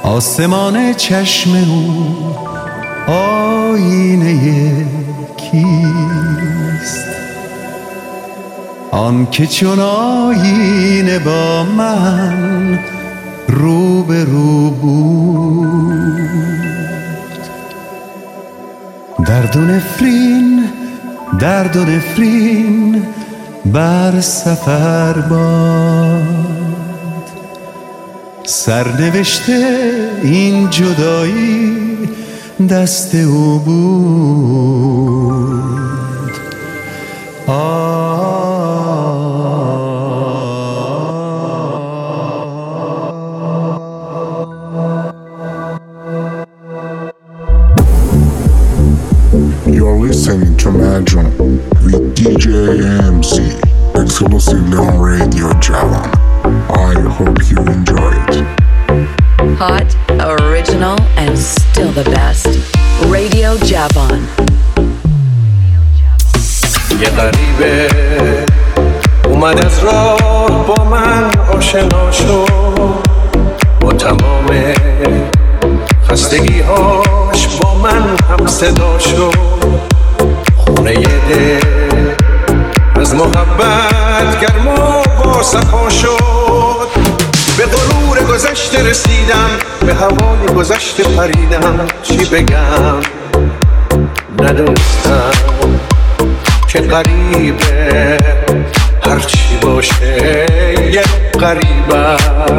آسمان چشم او آینه کیست؟ آن که چون آینه با من رو به رو بود. درد و نفرین بر سفر باد، سرنوشته این جدایی دست او بود. You're listening to Imagine with DJ MC, exclusively on Radio Java. I hope you enjoy it. Hot, original, and still the best. Radio Javon. یه غریبه اومد از راه با من آشنا شد، با تمام خستگی‌هاش با من هم صدا شد. خونه دل از محبت گرم و با صفا شد. به غرور گذشته رسیدم، به هوای گذشته پریدم. چی بگم ندونستم که غریبه هرچی باشه یه غریبه.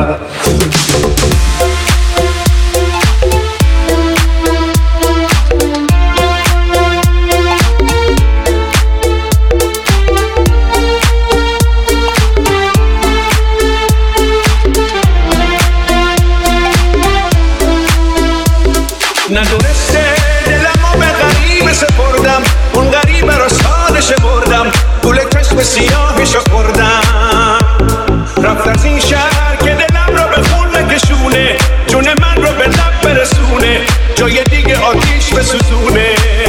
ندونسته دلمو به غریبه سپردم، اون غریبه رو سالش بردم، گل چشم سیاهشو خوردم. رفت از این شهر که دلم رو به خون بکشونه، جون من رو به لب برسونه، جای دیگه آتیش بسوزونه.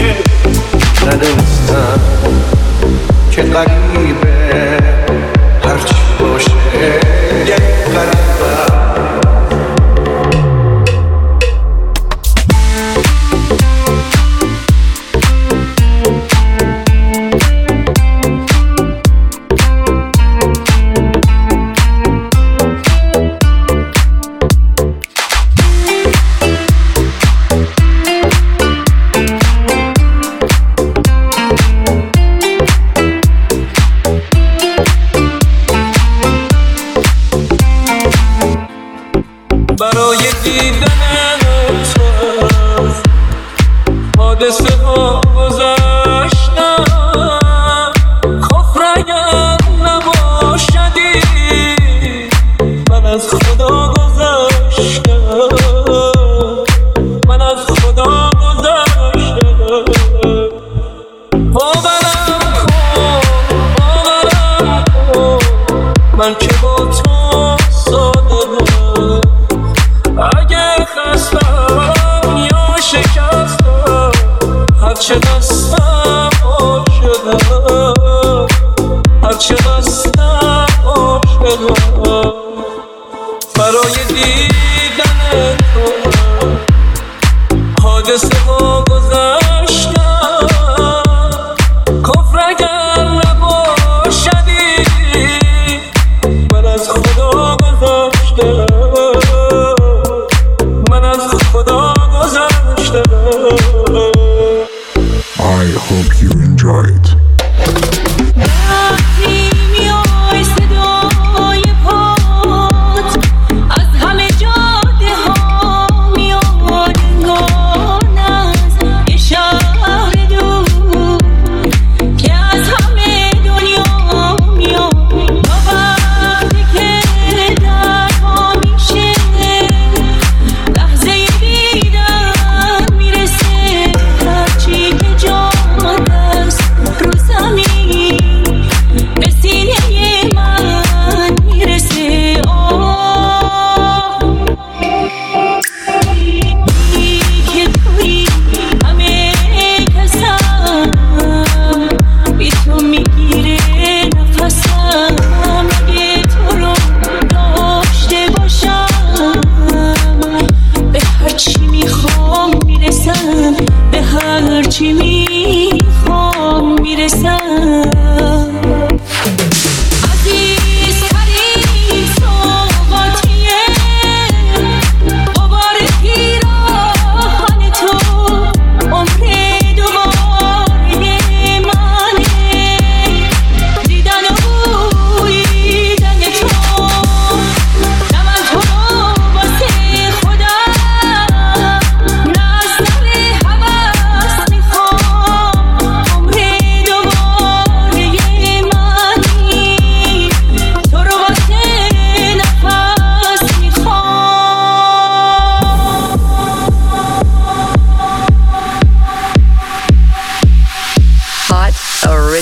ندونستم که غریبه هرچی باشه یه غریبه. برای دیدن تو حادثه ها گذشتم، کفر اگر نباشدی من از خدا گذشتم، من از خدا گذشتم. باورم کن من که با تو صادقم، اگه خستم یا شکستم هرچه دستم آب شدم، هرچه دستم آب شدم. برای دیدن تو حادثه ها گذشتم، کفر اگر نباشدی من از خدا گذشتم، I hope you enjoy it. وقتی که در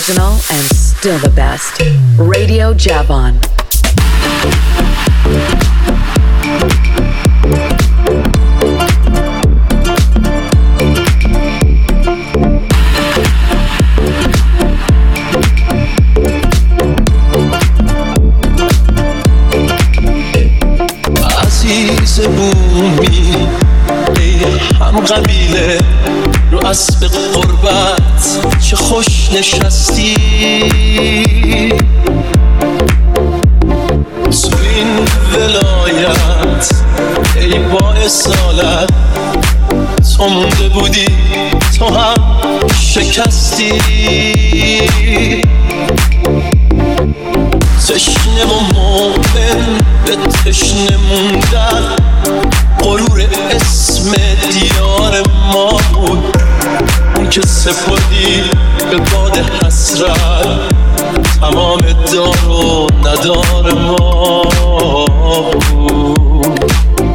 original and still the best. Radio Javon. عزیز بومی ای هم قبیله رو اسب قربت چه خوش نشستی تو این ولایت ای با اصالت تو مونده بودی تو هم شکستی تشنه و مومن به تشنه موندن غرور اسم دیار ما بود اون که سپردی به باد حسرت تمام دار و ندار ما بود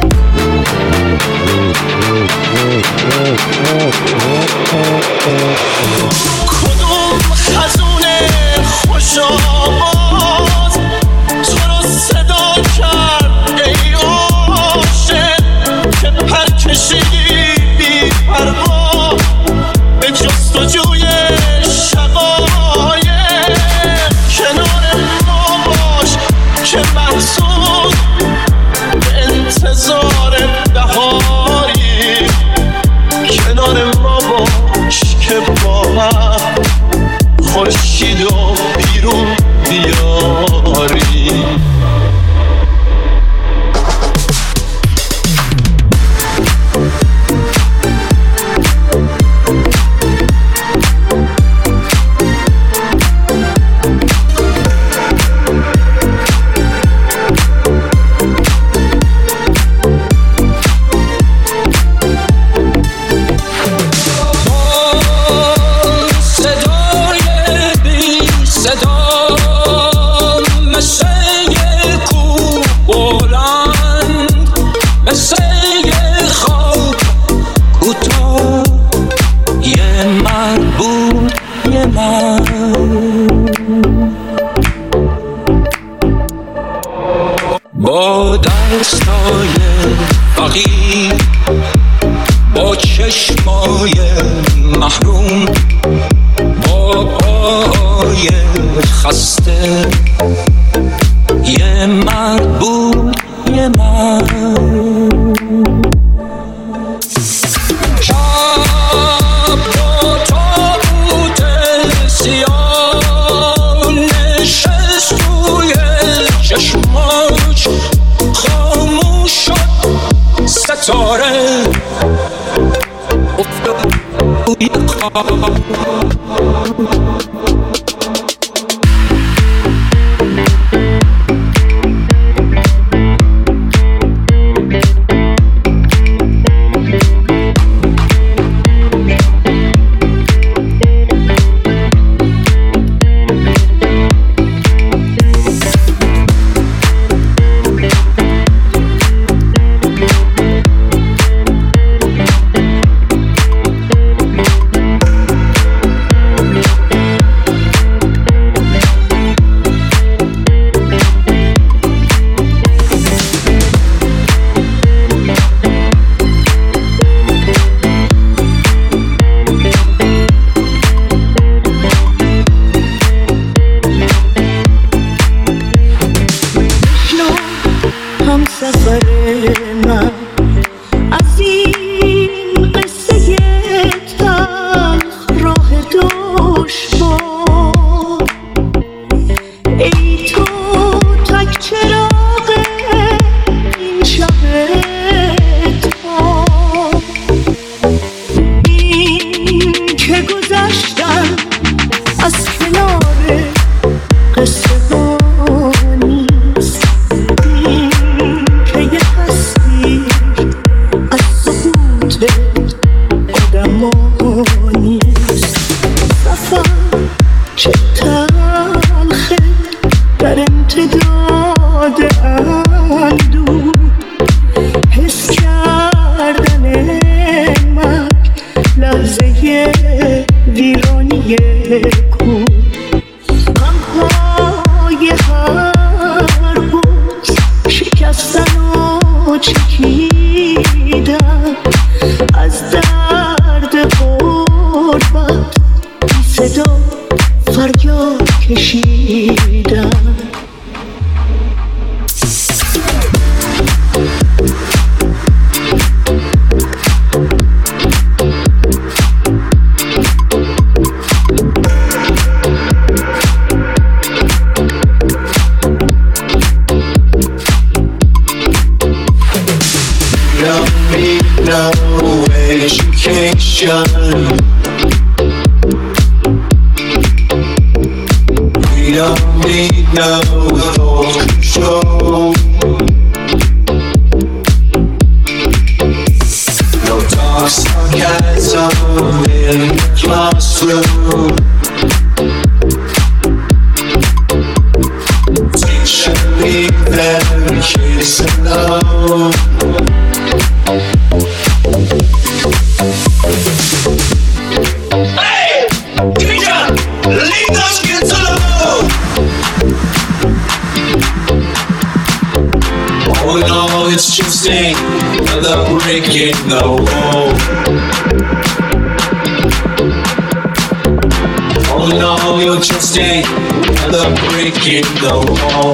کدوم خزونه خوش آواز تو رو صدا کرد ای عاشق که پر کشیدی بی پروا به جستجوی شقایق کنار ما باش که محسوب به انتظار بهاری کنار ما باش که با هم خورشید و بیرون بیاری با دستای فقیر با چشمای محروم با پای خسته یه مرد بود یه مرد چشماش خاموش شد ستاره افتاد توی خواب قصه ها نیست این که یه هستی چکیدم از درد غربت بی صدا فریاد کشیدم No education. We don't need no control. No dark sarcasm in the classroom. Teacher, leave them kids alone. Hey! Teacher! Leave those kids alone! Oh no, it's just another brick in the wall. Oh no, you're just another brick in the wall.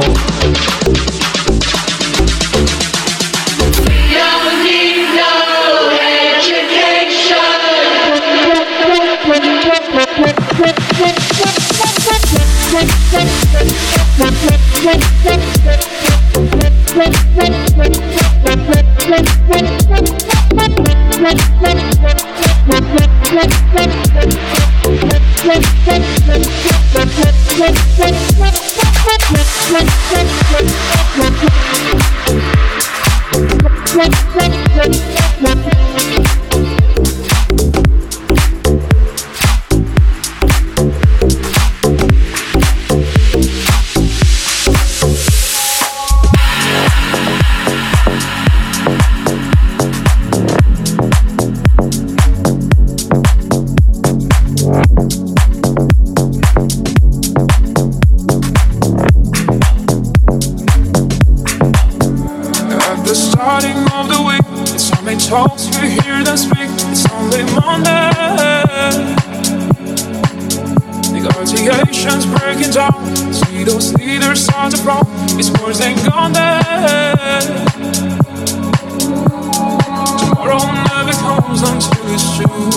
Talks you hear them speak. It's only Monday. Negotiations breaking down. See those leaders on the front. It's worse than gone there. Tomorrow never comes until it's true.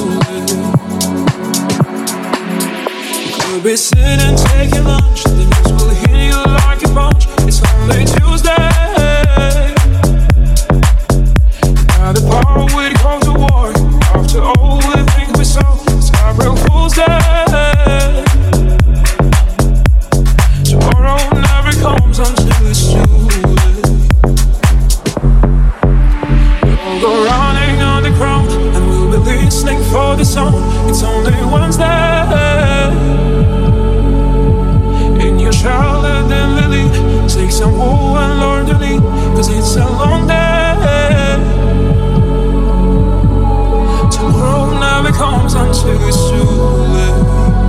You could be sitting taking lunch. The news will hit you like a punch. It's only Tuesday. The power would go to war. After all we think we saw, it's April Fool's Day. Tomorrow never comes until it's too late. We'll go running underground and we'll be listening for the song. It's only Wednesday. In your shower then Lily, take some wool and learn to lead, 'cause it's a long day. Tomorrow never comes until it's too late.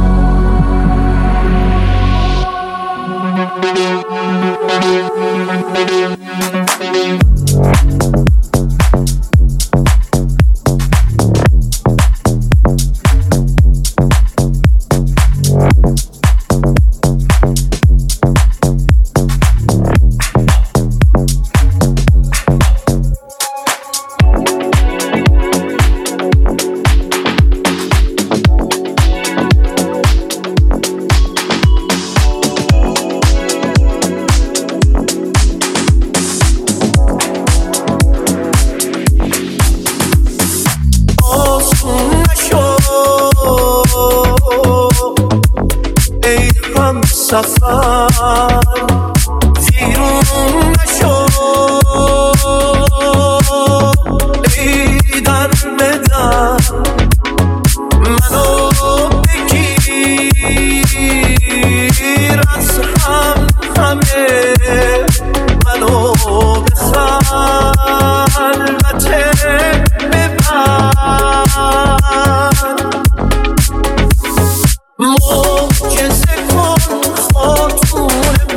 سفر زیرون نشو ای در بدن منو بگیر از همه منو به خلوت ببر معجزه کن خاتون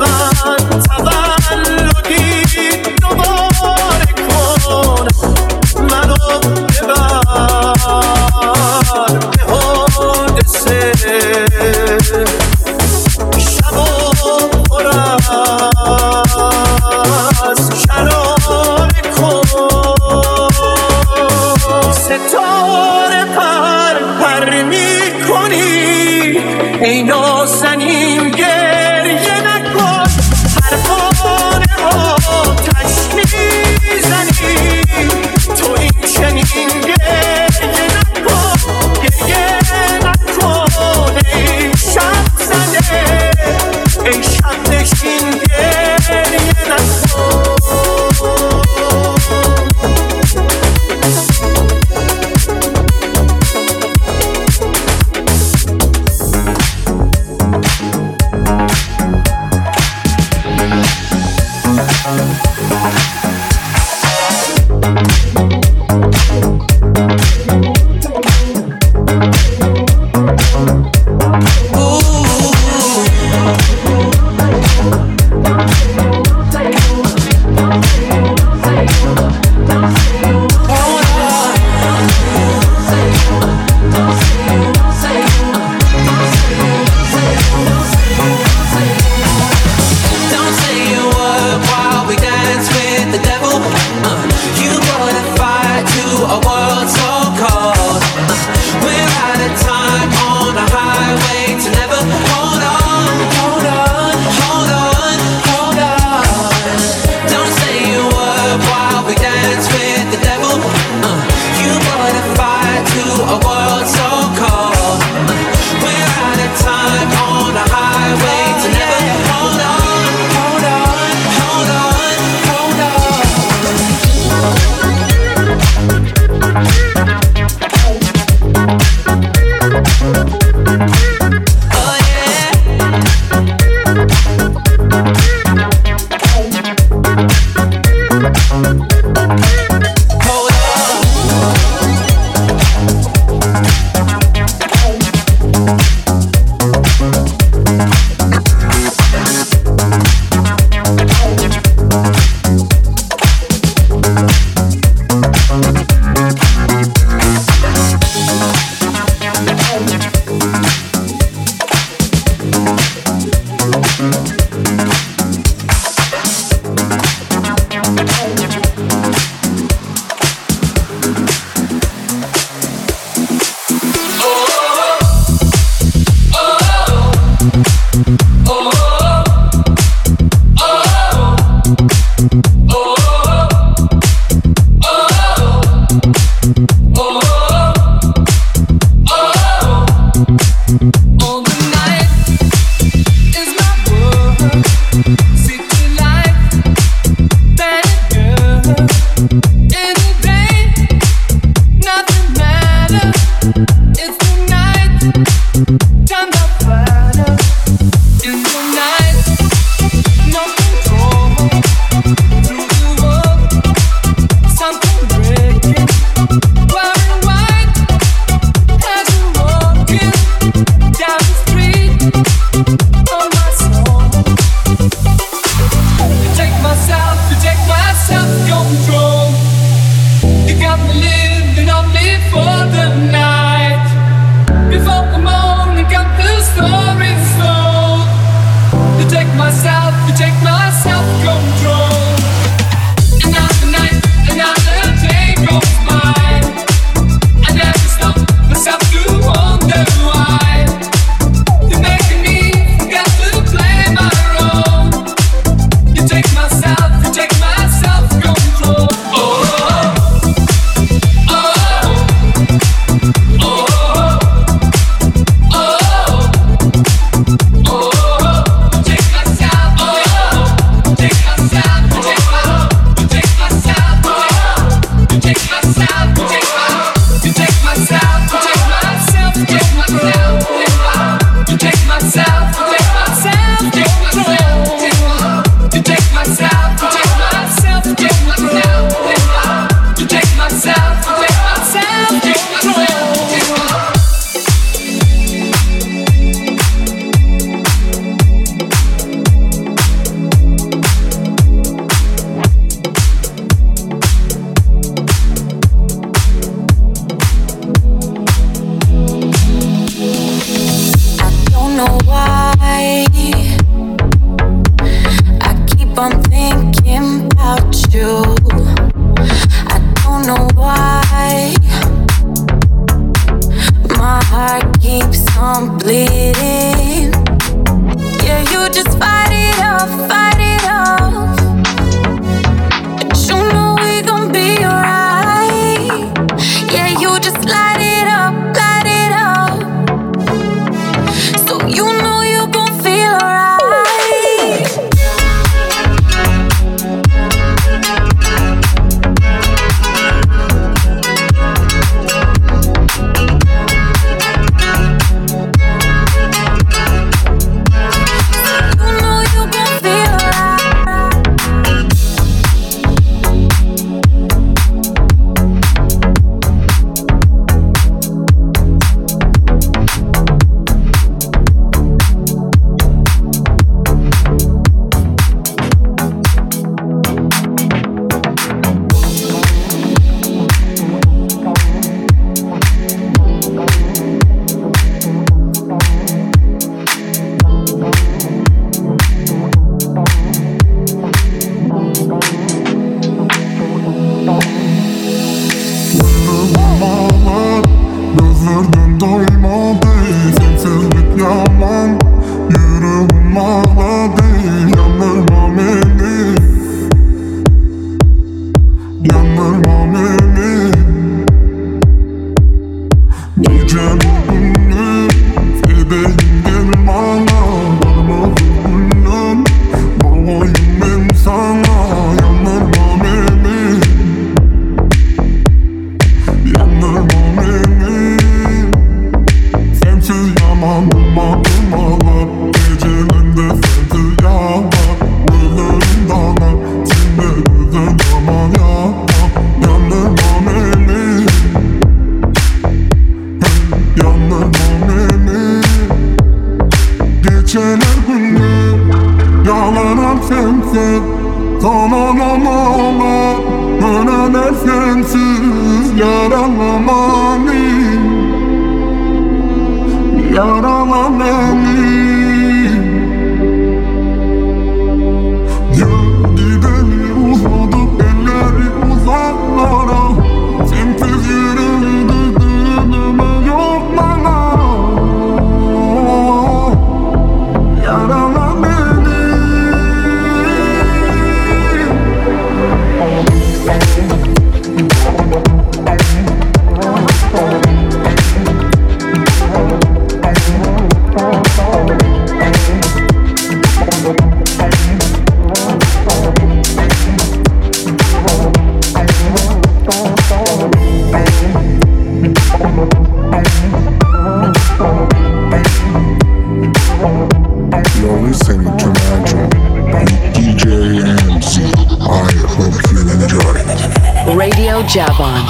Javon.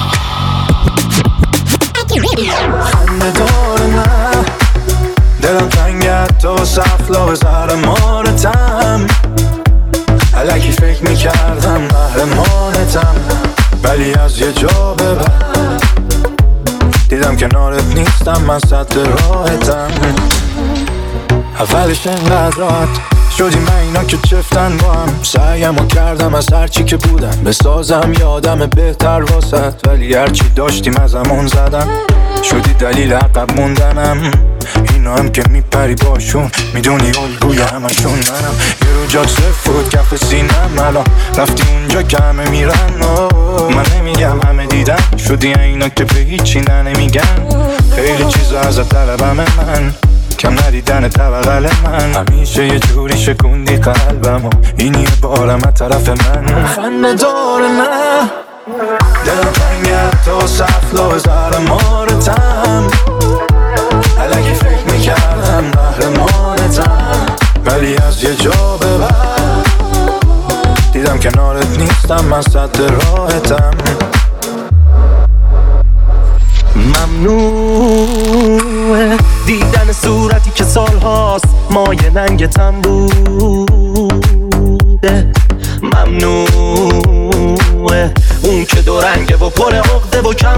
خنده داره نه دلم تنگت تو سفلا به زهر مارتم الکی فکر میکردم قهرمانتم ولی از یه جا به بعد دیدم کنارت نیستم من سد راحتم اولش انقدر راحت شدی من اینا که چفتن با هم سعیمو کردم از هرچی که بودم بسازم یادم بهتر واسط ولی هرچی داشتیم از همون زدم شدی دلیل عقب موندنم اینا هم که میپری باشون میدونی الگوی همشون منم یه رو جات سفود کف سینم الان رفتی اونجا که همه میرن من نمیگم همه دیدن شدی اینا که به هیچی نمیگن خیلی چیزا ازت طلبم من کم ندیدن بغل من همیشه یه جوری شکوندی قلبم و این یه بارم از طرف من خنده داره نه دلم تنگت تو سفلا به زهر مارتم الکی فکر میکردم قهرمانتم ولی از یه جا به بعد دیدم کنارت نیستم من سد راحتم ممنوعه دیدن صورتی که سالهاست مایه ننگتم بوده ممنوعه اون که دو رنگه و پر عقده و کم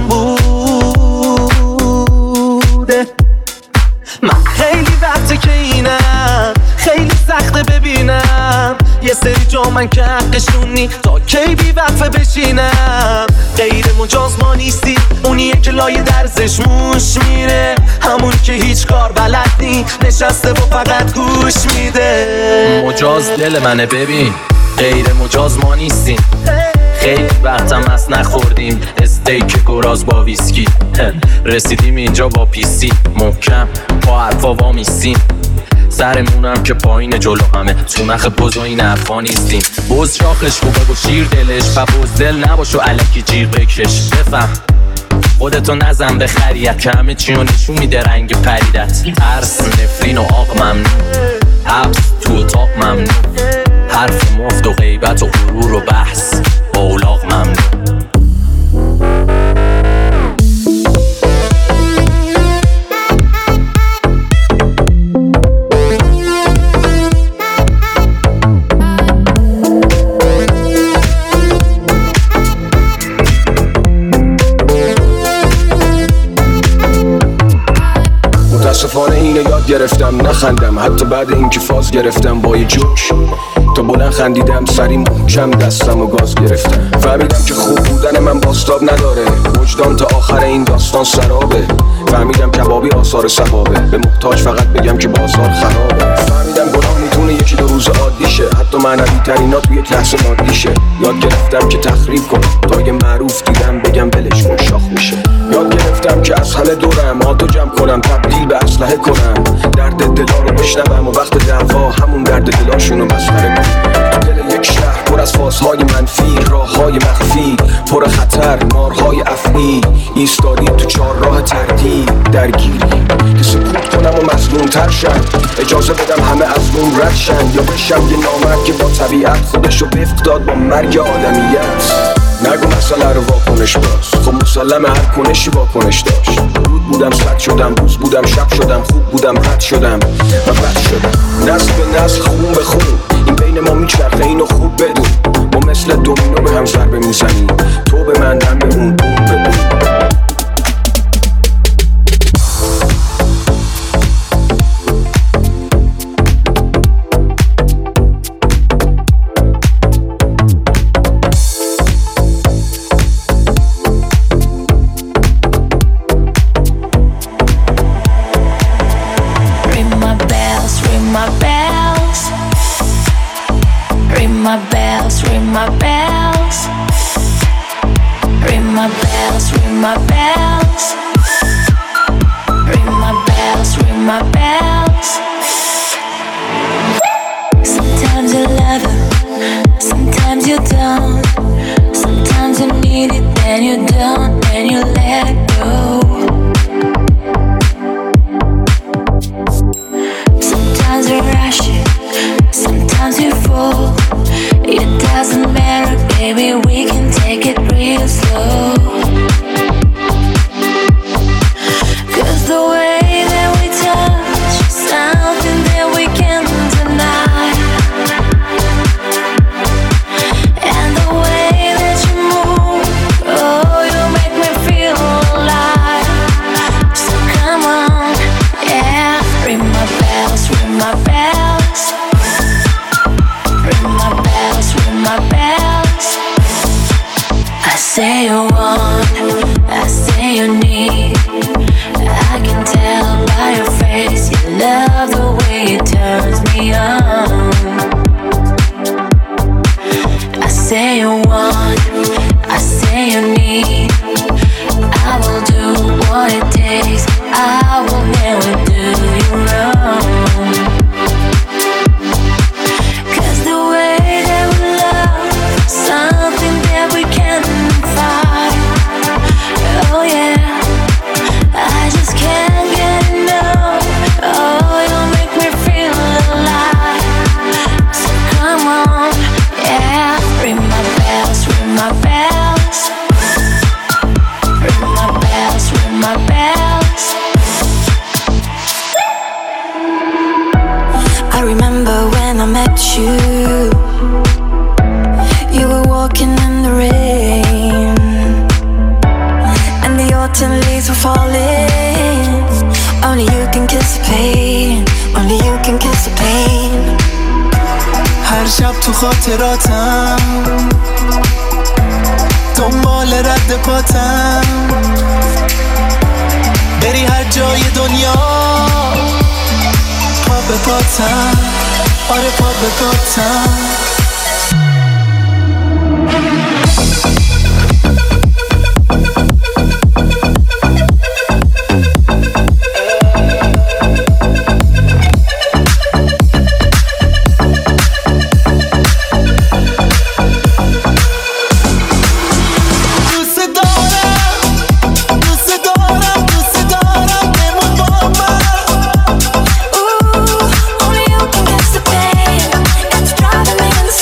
بوده من خیلی وقته که اینم خیلی سخته ببینم یه سری جا من که حقشونی تا کی بی وقفه بشینم غیر مجاز ما نیستی اونیه که لایه درزش موش میره همون که هیچ کار بلد نی نشسته و فقط گوش میده مجاز دل منه ببین غیر مجاز ما نیستیم خیلی وقتم از نخوردیم استیک گراز با ویسکی رسیدیم اینجا با پیسی محکم با حرفا وامیستیم سرمونم که پایین جلو همه تو نخ بز و این حرفا نیستیم بز شاخش خوبه و شیر دلش و بز دل نباش و الکی جیر بکش بفهم خودتو نزن به خریت که همه چی رو نشون میده رنگ پریدت ترس نفرین و آق ممنون حبس تو اتاق ممنون حرف مفت و غیبت و غرور و بحث با اولاغ ممنون متاسفانه اینو یاد گرفتم نخندم حتی بعد اینکه فاز گرفتم با یه جوک تا بلند خندیدم سری محکم دستم و گاز گرفتم فهمیدم که خوب بودن من باستاب نداره وجدان تا آخر این داستان سرابه فهمیدم کبابی آثار ثوابه به محتاج فقط بگم که بازار خرابه فهمیدم گناه میتونه یکی دو روز عادیشه حتی معنوی ترینا تو یک لحظه مادیشه یاد گرفتم که تخریب کنم تا یه معروف دیدم بگم ولش کن شاخ میشه یاد گرفتم که از همه دورم آتو جمع کنم تبدیل به اسلحه کنم درد دلا رو بشنوم و وقت دعوا همون درد دلاشونو مسخره کنم تو دل یک شهر پر از فازهای منفی راههای مخفی پر خطر مارهای افعی ایستادی تو چهار راه تردید درگیری که سکوت کنم و مظلوم تر شم اجازه بدم همه از روم رد شن یا بشم یه نامرد که با طبیعت خودشو وفق داد با مرگ آدمیت نگو مسئله رو واکنش باز خب مسلم هر کنشی واکنش داشت رود بودم سد شدم روز بودم شب شدم خوب بودم رد شدم و بد شدم نسل به نسل خون به خون این بین ما میچرخه اینو خوب بدون ما مثل دومینو به هم ضربه میزنیم تو به من من به اون به اون خاطراتم دنبال رد پاتم بری هر جای دنیا پا به پاتم آره پا به پاتم Only you can guess the pain. It's driving me insane.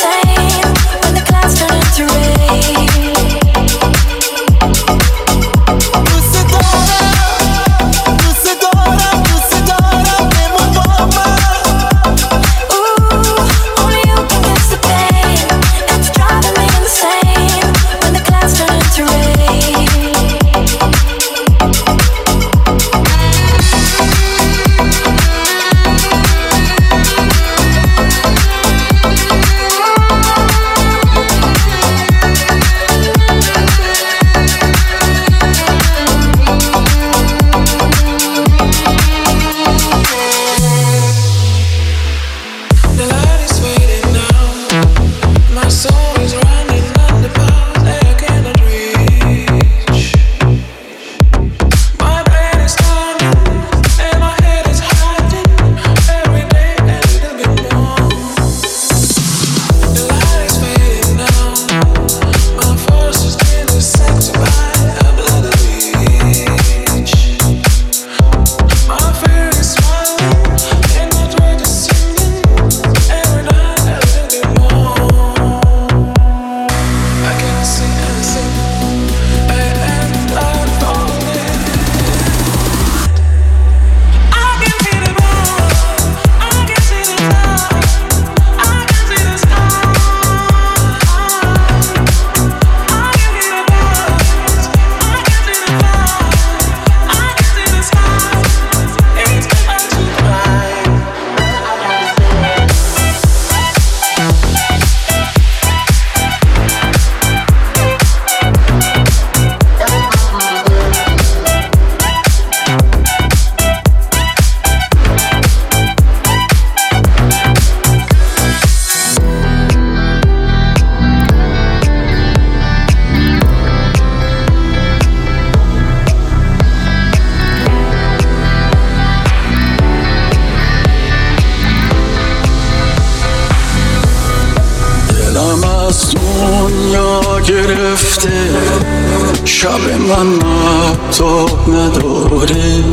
گرفته شب من مهتاب نداره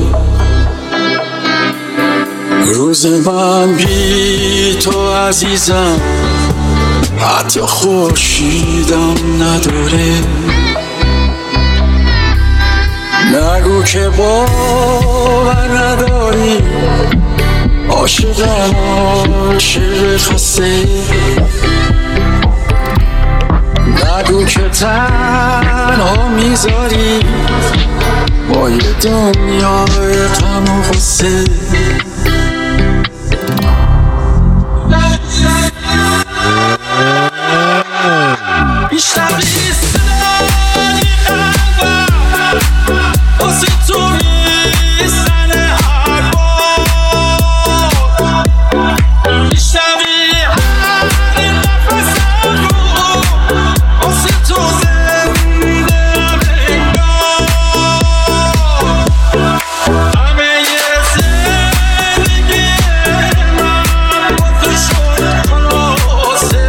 روز من بی تو عزیزم حتی خورشیدم نداره نگو که باور نداری عاشقم عاشق خسته نگو که تنها میذاری با یه دنیای غم و غصه میشنوی صدای قلبم واسه تو میزنه هر بار میشنوی هر نفسم رو واسه تو زنده انگار همه یه زندگی من با تو شد خلاصه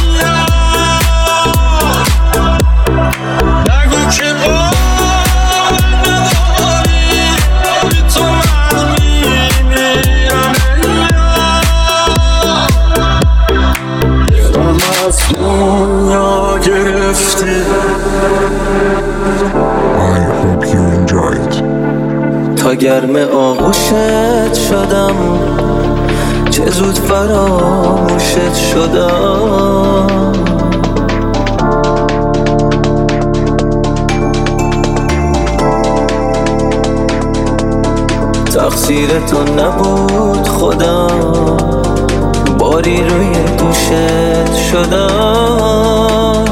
دنیا گرفته I hope you enjoyed. تا گرم آغوشت شدم چه زود فراموشت شدم تقصیر تو نبود خودم باری روی دوشت شدم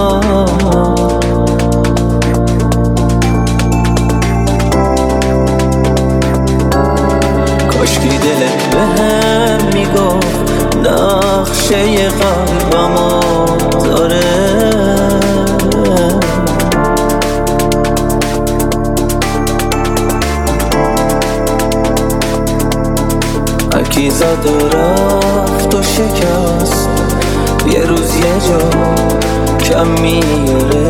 کاشکی دلت بهم میگفت نقشه قلبمو داره هرکی زد و رفت و شکست یه روز یه جا کم میاره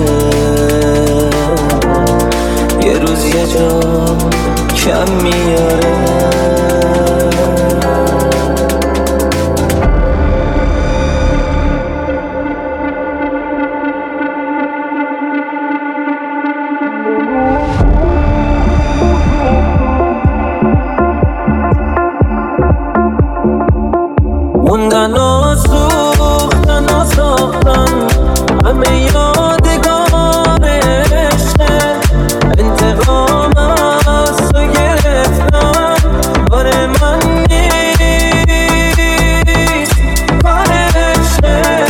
یه روز یه جا کم میاره موندن و سوختن و ساختن همه یادگار عشقه انتقام از تو گرفتن کار من نیست کار عشقه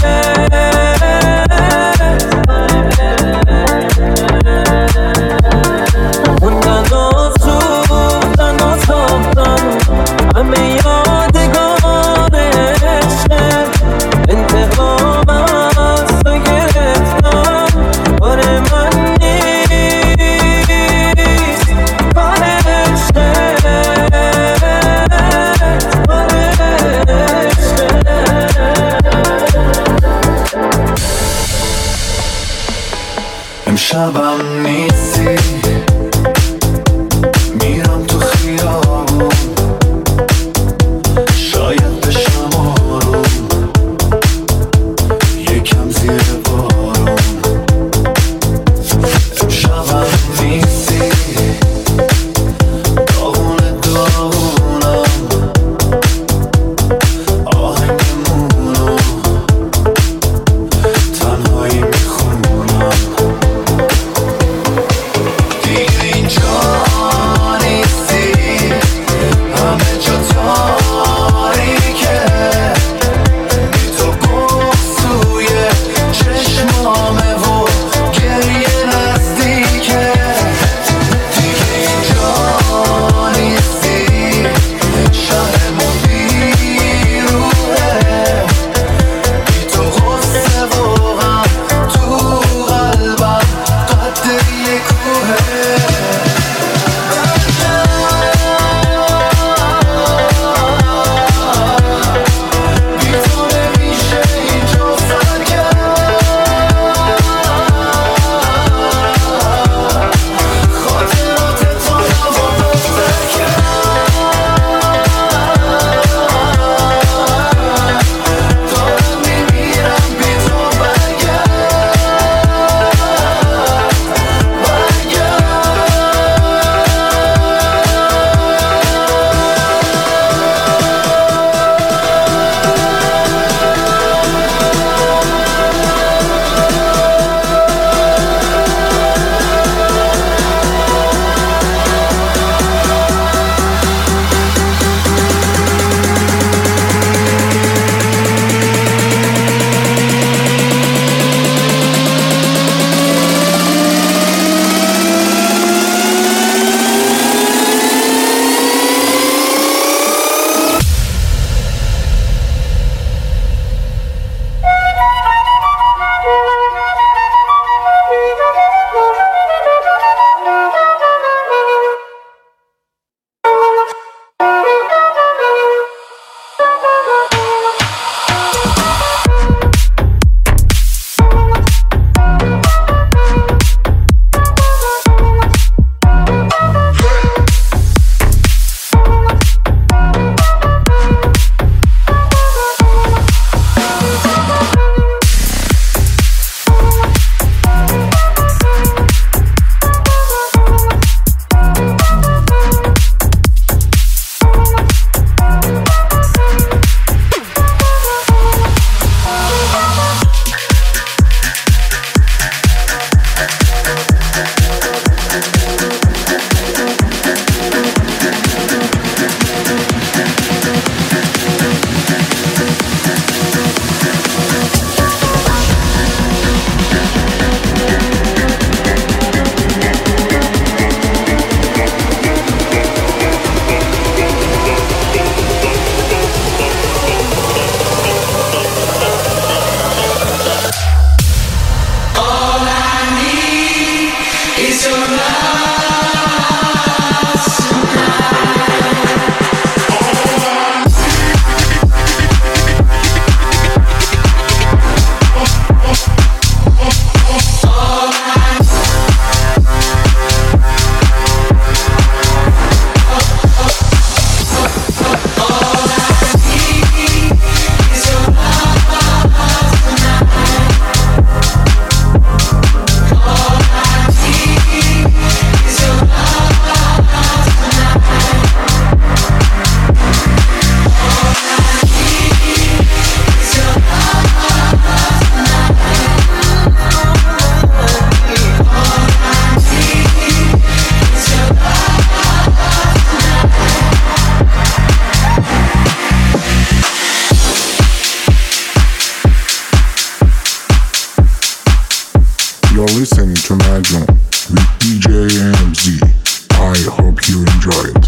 موندن و سوختن و ساختن همه یادگار انتقام از تو گرفتم کار من نیست کار عشقه کار عشقه امشبم نیستی میرم تو خیابون شاید بشم آروم یکم زیر بارون امشبم نیستی داغونه داغونم آهنگمونو تنهایی میخونم You're listening to Najm with DJ AMZ. I hope you enjoy it.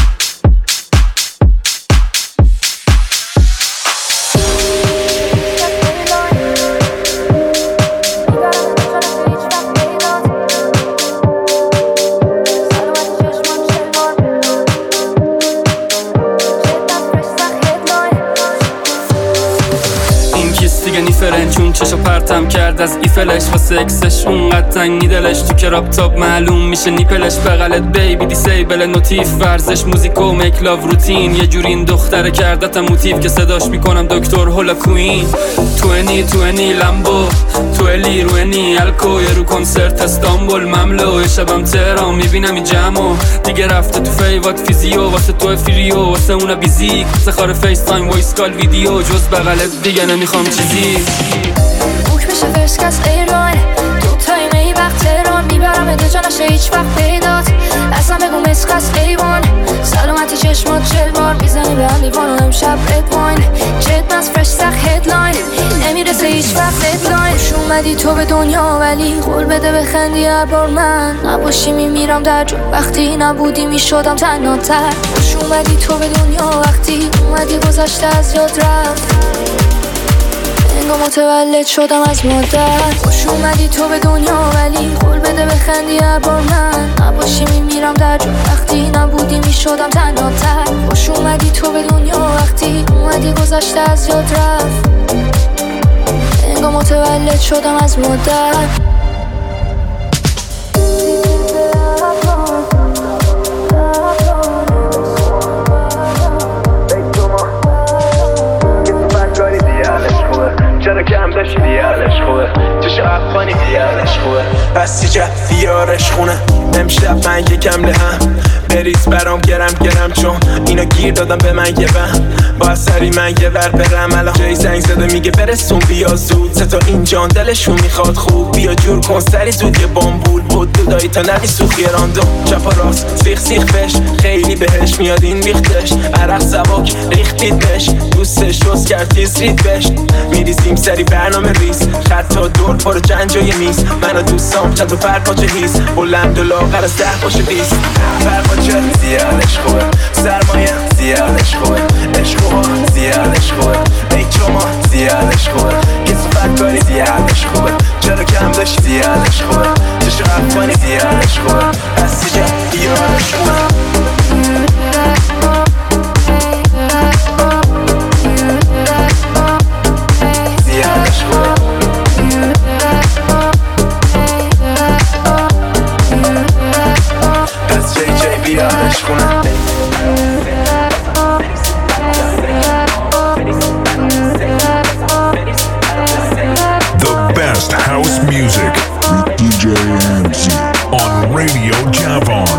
چون چشو پرتم کرد از ایفلش واسه اکسش اونقدر تنگی دلش تو کراب تاپ معلوم میشه نیپلش بغلت بیبی دیسیبل نوتیف ورزش موزیک و میک لاو روتین یه جوری این دختره کردتم موتیف که صداش میکنم دکتر هولا کوین 20 لامبو تو الی روینی الکو یه رو کنسرت استانبول مملو شبم تهران میبینم این جمعو دیگه رفته تو فیوات فیزیو واسه تو فریو واسه اونا بیزیک سخار فیس تایم وایس کال ویدیو جز بغلت دیگه نمیخوام چیزی بوک بشه فرست کس ایران تو تایمه ای وقت تهران میبرم اده جا نشه هیچ وقت پیدات اصلا بگو مسکس ایوان سلامتی چشمات 40 بار میزنی به هم لیوان و امشب رد واین جد مز فرش سخ هدلاین نمیرسه هیچ وقت ددلاین خوش اومدی تو به دنیا ولی قول بده بخندی هر بار من نباشی میمیرم در جو وقتی نبودی میشدم تنها تر خوش اومدی تو به دنیا وقتی اومدی گذشته از یاد رفت انگار متولد شدم از مادر خوش اومدی تو به دنیا ولی قول بده بخندی هر بار من نباشی میمیرم در جو وقتی نبودی میشدم تنها تر خوش اومدی تو به دنیا وقتی اومدی گذشته از یاد رفت انگار متولد شدم از مادر چرا کم داشتی بیارش خوبه چشو افغانی بیارش خوبه پس چی جد بیارش خونه امشب من یکم لهم بریز برام گرم چون اینا گیر دادم به من یه بهم با سری من یه ور برم الان جای زنگ زده میگه برسون بیا زود ستا این جان دلشون میخواد خوب بیا جور کن سری زود یه بامبول بود دودایی تا نقی سوخی راندو چپ و راست سیخ بش خیلی بهش میاد این بیختش عرق سباک ریختید بش دوستش روز کرد تیز رید بش میریزیم سری برنامه ریز خطا دور پارو جنجای میز من و دوستام چند و پرپاچه هیز بلند و لاغر از 10 باشه 20 پرپاچه زیادش خوبه سرمایه زیادش خوبه عشق و زیادش خوبه ایچوما زیادش خوبه کسافت کاری زیادش خوبه چرا کم داشتی زیادش خوبه چشو افغانی زیادش خوبه از چه دیارش خوبه The best house music with DJ AMZ on Radio Javon.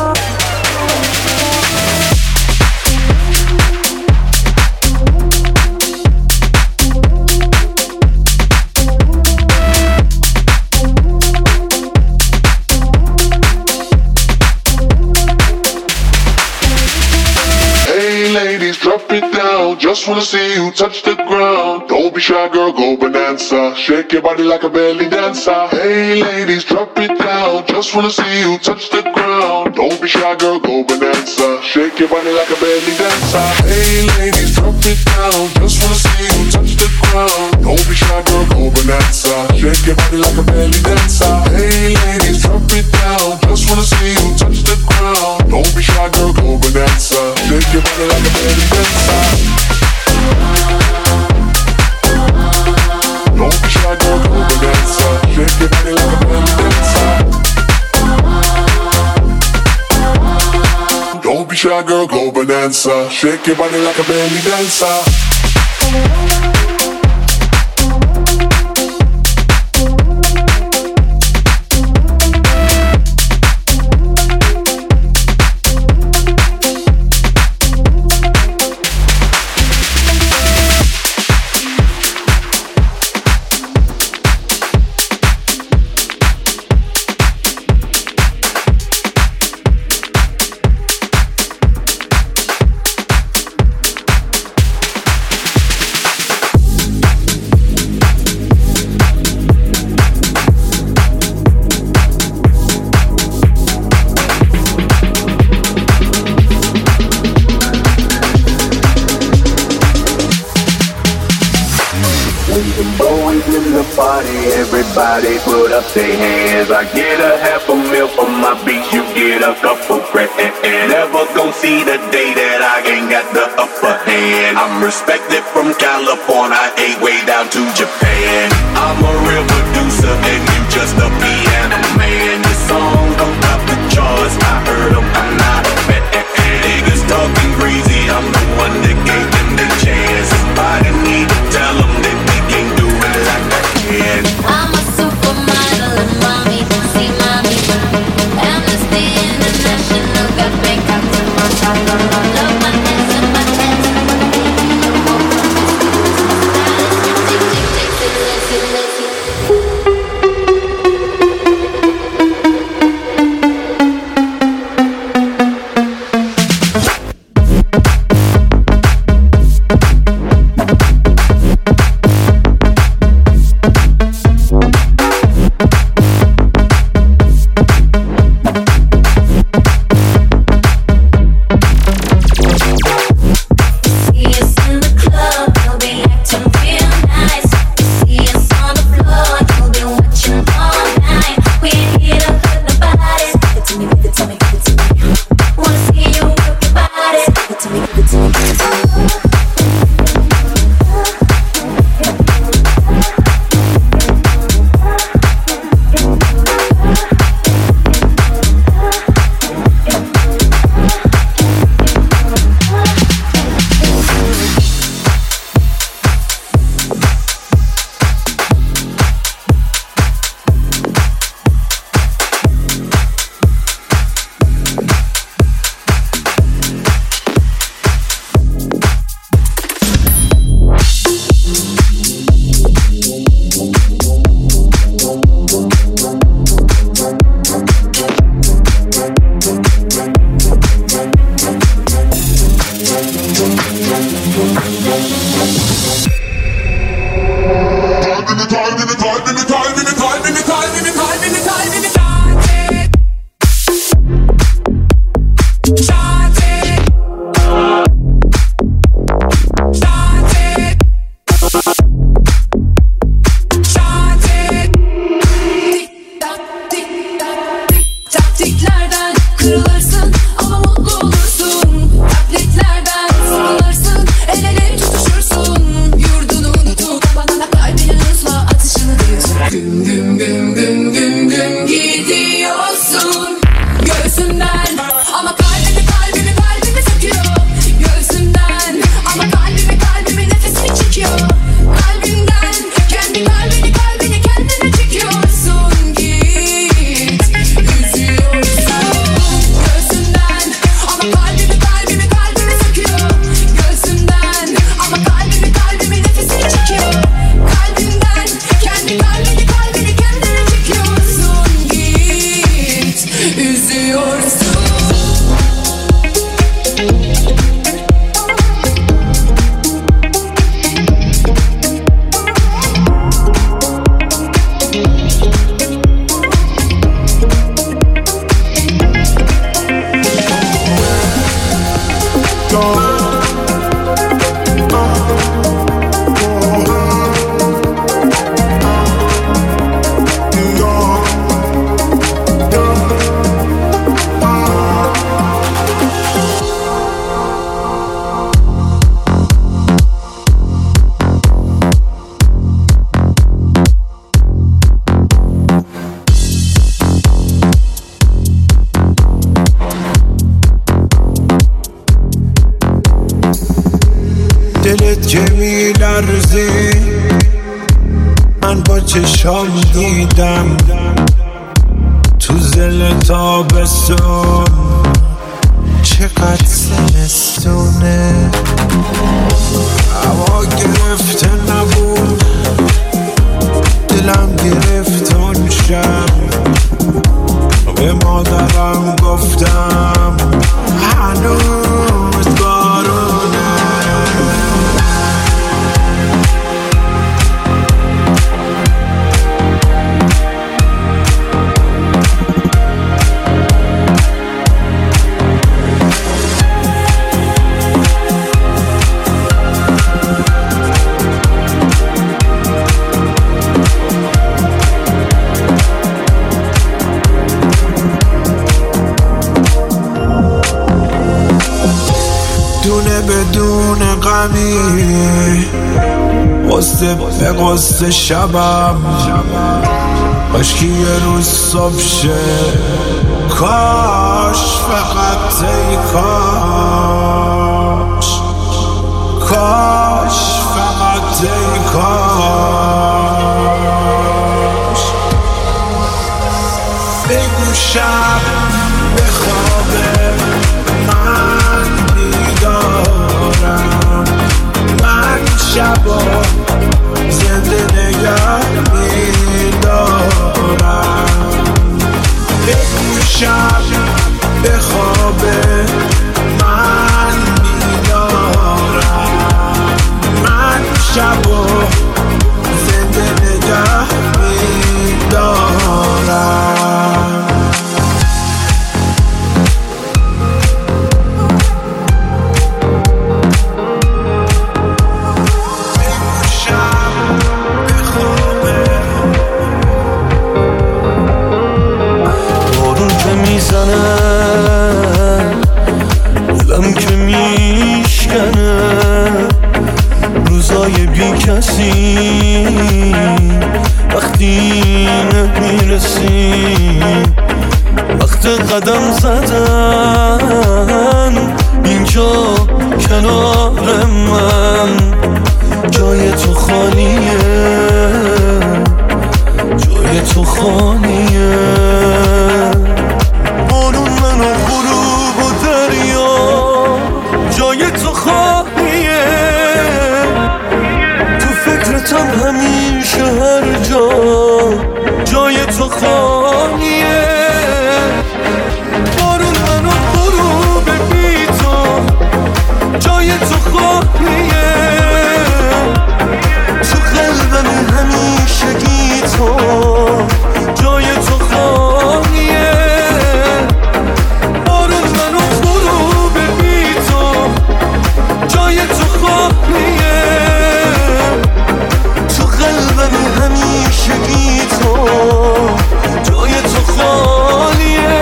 Drop it down, just wanna see you touch the ground. Don't be shy, girl, go bonanza. Shake your body like a belly dancer. Hey ladies, drop it down, just wanna see you touch the ground. Don't be shy, girl, go bonanza. Shake your body like a belly dancer. Hey ladies, drop it down, just wanna see you touch the ground. Don't be shy, girl, go bonanza. Shake your body like a belly dancer. Hey ladies, drop it down, just wanna see you touch the ground. Don't be shy, girl, go bonanza. Shake your body like a belly dancer. Don't be shy, girl, go bonanza. Shake your body like a belly dancer. Don't be shy, girl, go bonanza. Shake your body like a belly dancer. Everybody put up their hands. I get a $500,000 for my beats, you get a couple grand. Never gon' see the day that I ain't got the upper hand. I'm respected from California, way down to Japan. I'm a real producer and you just a piano man. This song don't top the charts, I heard them, I'm not a fan. Niggas talking crazy, I'm the one that gave them the chance. Somebody need to tell them that they can't do it like I can. I'm a supermodel and mommy, see mommy. Amnesty International got bank out to my top. Love my hands and my hands. دلت که میلرزی من با چشام دیدم تو زل تابستون چقدر زمستونه هوا گرفته نبود دلم گرفت اون شب به مادرم گفتم هنوز بارونه همین قصه به قصه شبم کاش که یه روز صبح شه کاش فقط ای کاش کاش فقط ای کاش بگو شب به خوابه من بیدارم من شبا زنده نگه میدارم بگو شب به خوابه من بیدارم من شبا زنده نگه میدارم دلم که میشکنه روزای بی کسی وقتی نمیرسی وقت قدم زدن اینجا کنار من جای تو خالیه جای تو خالیه بارون من و غروب و دریا جای تو خالیه تو فکرتم همیشه هر جا جای تو خالیه بارون من و غروب بی تو جای تو خالیه تو قلبم همیشه گی تو جای تو خالیه بارون من و غروب بی تو جای تو خالیه تو قلبم همیشه گی تو جای تو خالیه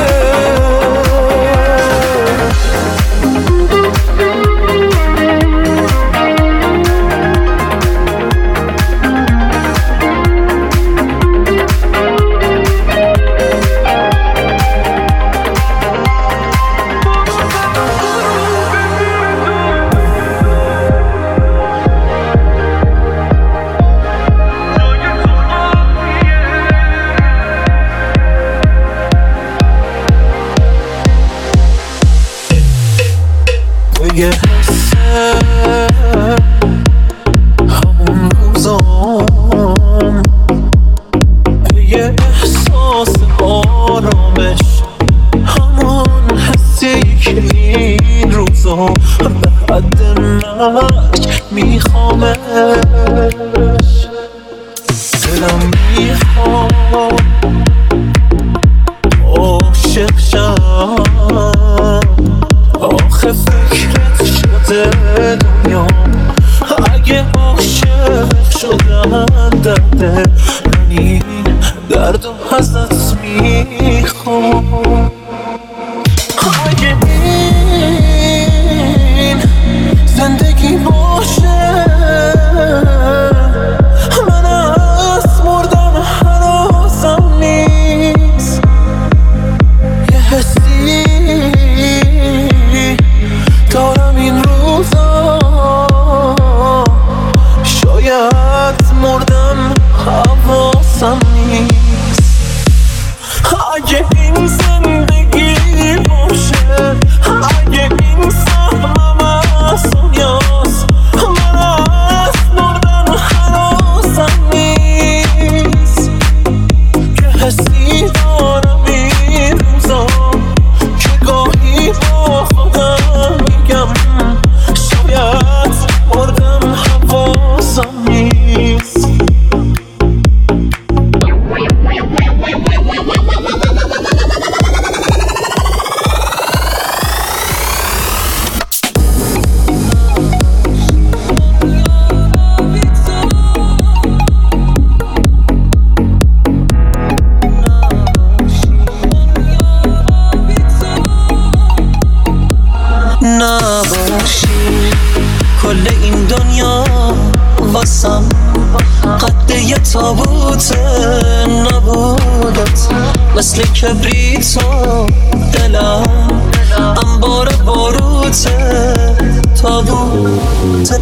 یه حسه همون روزام یه احساس آرامش همون حسی که این روزا به حد مرگ میخوامش دلم میخوام عاشق شم آخه فکرت شده دنیا اگه عاشق شدن درده من این درد و ازت میخوام اگه این زندگی باشه من از مردن هنوزم نیست یه حسی دارم این روزا شاید مردم حواسم نیست اگه این زندگی باشه اگه این سهمم از دنیاست من از مردن هنوزم نیست که حسی دارم این روزا که گاهی با خودم میگم شاید مردم حواسم نیست واسم قد یه تابوت نبودت، مثل کبریتو دلم انبار باروت تابوت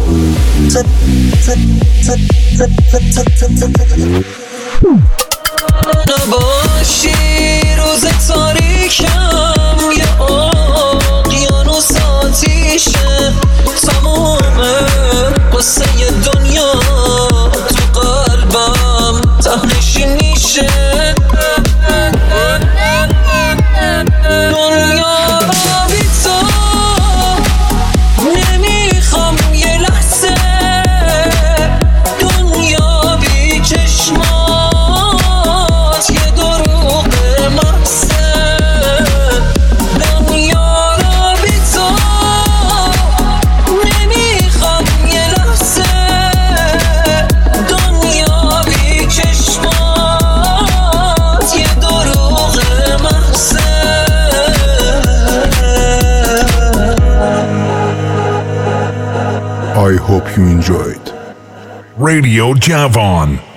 نباشی روز تاریکم یه اقیانوس آتیشه، تمومه قصه دنیا تو قلبم تهنشینیشه. دنیا بی تو نمیخوام یه لحظه، دنیا بی چشمات یه دروغ محضه. دنیا را بی تو نمیخوام یه لحظه، دنیا بی چشمات یه دروغ محضه. I hope you enjoyed Radio Javon.